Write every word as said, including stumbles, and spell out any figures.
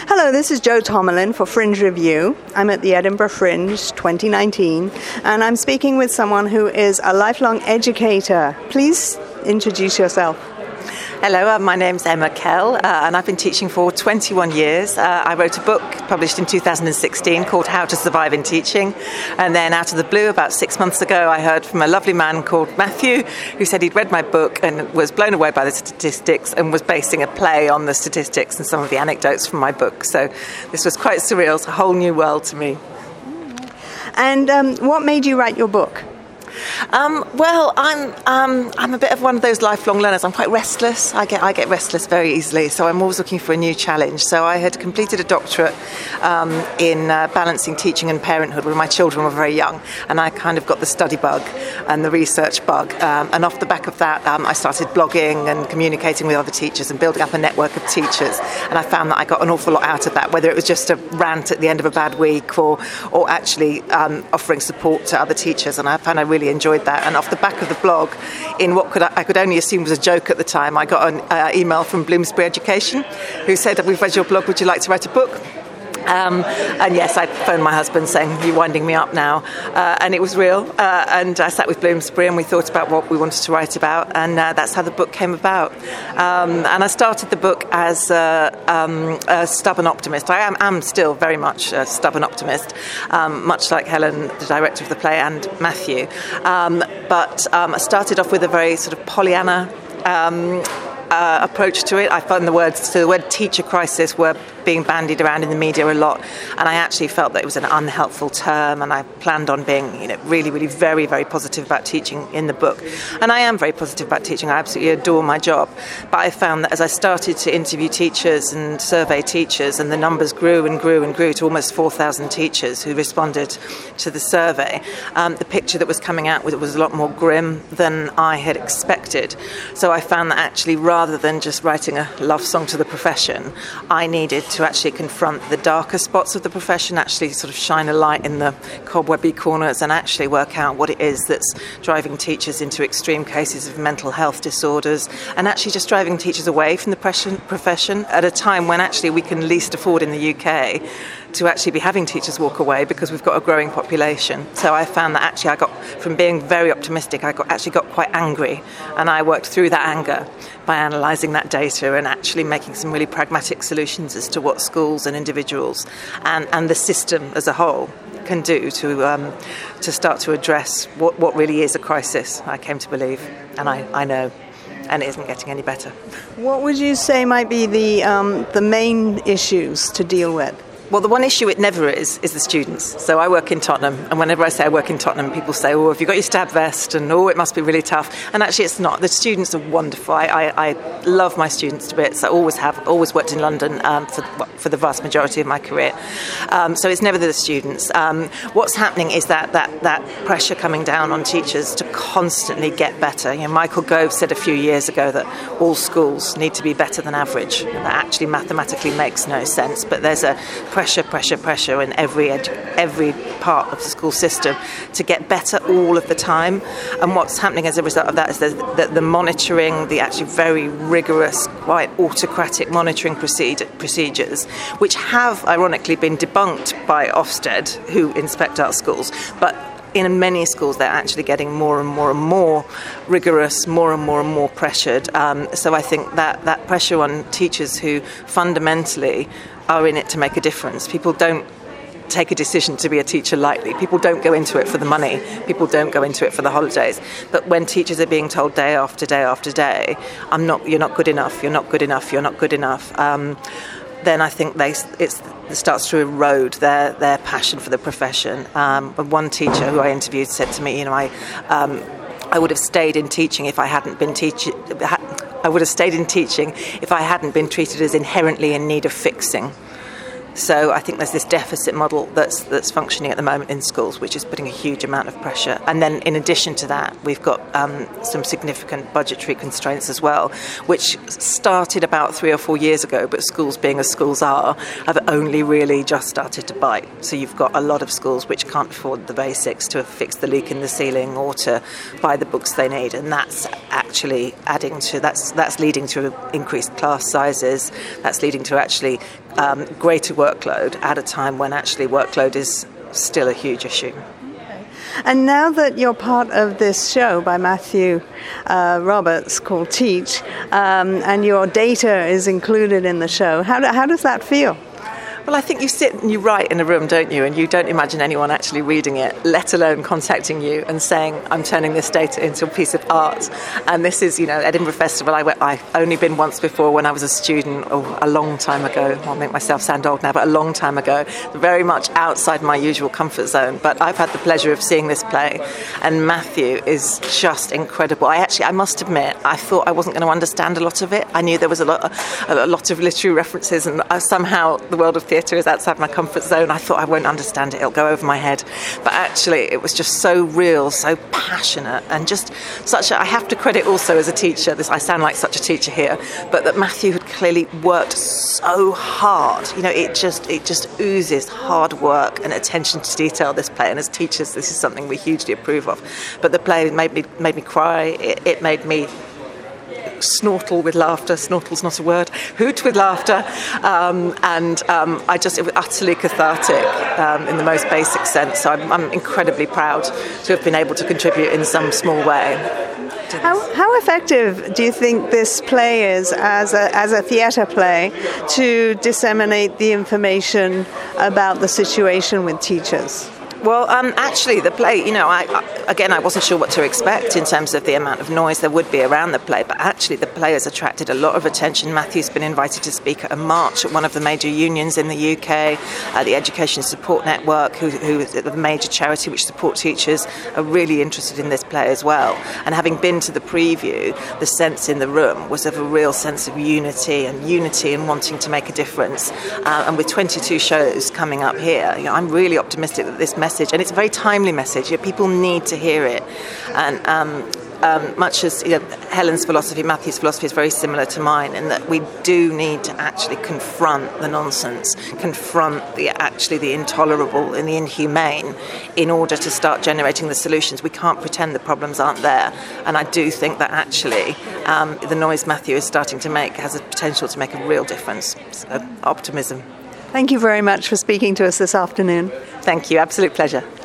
Hello, this is Jo Tomlin for Fringe Review. I'm at the Edinburgh Fringe twenty nineteen, and I'm speaking with someone who is a lifelong educator. Please introduce yourself. Hello, uh, my name's Emma Kell, uh, and I've been teaching for twenty-one years. Uh, I wrote a book published in two thousand sixteen called How to Survive in Teaching. And then out of the blue, about six months ago, I heard from a lovely man called Matthew, who said he'd read my book and was blown away by the statistics and was basing a play on the statistics and some of the anecdotes from my book. So this was quite surreal. It's a whole new world to me. And um, what made you write your book? Um, well, I'm um, I'm a bit of one of those lifelong learners. I'm quite restless. I get I get restless very easily, so I'm always looking for a new challenge. So I had completed a doctorate um, in uh, balancing teaching and parenthood when my children were very young, and I kind of got the study bug and the research bug. Um, and off the back of that, um, I started blogging and communicating with other teachers and building up a network of teachers. And I found that I got an awful lot out of that, whether it was just a rant at the end of a bad week or or actually um, offering support to other teachers. And I found I really enjoyed that. And off the back of the blog, in what could I, I could only assume was a joke at the time, I got an uh, email from Bloomsbury Education who said, "We've read your blog, would you like to write a book?" Um, and yes, I phoned my husband saying, "You're winding me up now." Uh, and it was real. Uh, and I sat with Bloomsbury and we thought about what we wanted to write about. And uh, that's how the book came about. Um, and I started the book as uh, um, a stubborn optimist. I am, am still very much a stubborn optimist, um, much like Helen, the director of the play, and Matthew. Um, but um, I started off with a very sort of Pollyanna um Uh, approach to it. I found the words, so the word teacher crisis were being bandied around in the media a lot, and I actually felt that it was an unhelpful term, and I planned on being, you know, really, really very, very positive about teaching in the book. And I am very positive about teaching. I absolutely adore my job. But I found that as I started to interview teachers and survey teachers, and the numbers grew and grew and grew to almost four thousand teachers who responded to the survey, um, the picture that was coming out was, was a lot more grim than I had expected. So I found that actually, rather Rather than just writing a love song to the profession, I needed to actually confront the darker spots of the profession, actually sort of shine a light in the cobwebby corners and actually work out what it is that's driving teachers into extreme cases of mental health disorders, and actually just driving teachers away from the profession at a time when actually we can least afford in the U K to actually be having teachers walk away because we've got a growing population. So I found that actually I got, from being very optimistic, I got actually got quite angry, and I worked through that anger by analysing that data and actually making some really pragmatic solutions as to what schools and individuals and, and the system as a whole can do to um, to start to address what, what really is a crisis, I came to believe, and I, I know. And it isn't getting any better. What would you say might be the um, the main issues to deal with? Well, the one issue it never is, is the students. So I work in Tottenham, and whenever I say I work in Tottenham, people say, "Oh, have you got your stab vest?" And, "Oh, it must be really tough." And actually it's not. The students are wonderful. I, I, I love my students to bits. I always have, always worked in London um, for, for the vast majority of my career. Um, so it's never the students. Um, what's happening is that, that, that pressure coming down on teachers to constantly get better. You know, Michael Gove said a few years ago that all schools need to be better than average. That actually mathematically makes no sense, but there's a pressure, pressure, pressure in every edu- every part of the school system to get better all of the time. And what's happening as a result of that is that the monitoring, the actually very rigorous, quite autocratic monitoring procedure, procedures, which have ironically been debunked by Ofsted, who inspect our schools, but in many schools they're actually getting more and more and more rigorous, more and more and more pressured. Um, so I think that that pressure on teachers who fundamentally are in it to make a difference. People don't take a decision to be a teacher lightly. People don't go into it for the money. People don't go into it for the holidays. But when teachers are being told day after day after day, "I'm not. You're not good enough. You're not good enough. You're not good enough." Um, then I think they it's, it starts to erode their, their passion for the profession. Um, one teacher who I interviewed said to me, "You know, I um, I would have stayed in teaching if I hadn't been teaching. I would have stayed in teaching if I hadn't been treated as inherently in need of fixing." So I think there's this deficit model that's that's functioning at the moment in schools, which is putting a huge amount of pressure. And then in addition to that, we've got um, some significant budgetary constraints as well, which started about three or four years ago, but schools, being as schools are, have only really just started to bite. So you've got a lot of schools which can't afford the basics to fix the leak in the ceiling or to buy the books they need, and that's actually adding to, that's that's leading to increased class sizes, that's leading to actually um, greater workload at a time when actually workload is still a huge issue. And now that you're part of this show by Matthew uh, Roberts called Teach, um, and your data is included in the show, how, do, how does that feel? Well, I think you sit and you write in a room, don't you? And you don't imagine anyone actually reading it, let alone contacting you and saying, I'm turning this data into a piece of art. And this is, you know, Edinburgh Festival. I went, I've only been once before when I was a student, oh, a long time ago. I'll make myself sound old now, but a long time ago. Very much outside my usual comfort zone. But I've had the pleasure of seeing this play. And Matthew is just incredible. I actually, I must admit, I thought I wasn't going to understand a lot of it. I knew there was a lot, a lot of literary references, and somehow the world of theatre is outside my comfort zone. I thought I won't understand it, it'll go over my head. But actually it was just so real, so passionate, and just such a, I have to credit also as a teacher, this I sound like such a teacher here, but that Matthew had clearly worked so hard. You know, it just it just oozes hard work and attention to detail, this play, and as teachers this is something we hugely approve of. But the play made me made me cry, it, it made me snortle with laughter. Snortle's not a word. Hoot with laughter. Um, and um, I just, it was utterly cathartic um, in the most basic sense. So I'm, I'm incredibly proud to have been able to contribute in some small way. How, how effective do you think this play is as a, as a theatre play to disseminate the information about the situation with teachers? Well, um, actually, the play, you know, I, I, again, I wasn't sure what to expect in terms of the amount of noise there would be around the play, but actually the play has attracted a lot of attention. Matthew's been invited to speak at a march at one of the major unions in the U K, uh, the Education Support Network, who, who is a major charity which support teachers, are really interested in this play as well. And having been to the preview, the sense in the room was of a real sense of unity and unity and wanting to make a difference. Uh, and with twenty-two shows coming up here, you know, I'm really optimistic that this message Message, and it's a very timely message. You know, people need to hear it, and um, um, much as you know, Helen's philosophy, Matthew's philosophy is very similar to mine, in that we do need to actually confront the nonsense, confront the actually the intolerable and the inhumane, in order to start generating the solutions. We can't pretend the problems aren't there, and I do think that actually um, the noise Matthew is starting to make has a potential to make a real difference. So, optimism. Thank you very much for speaking to us this afternoon. Thank you. Absolute pleasure.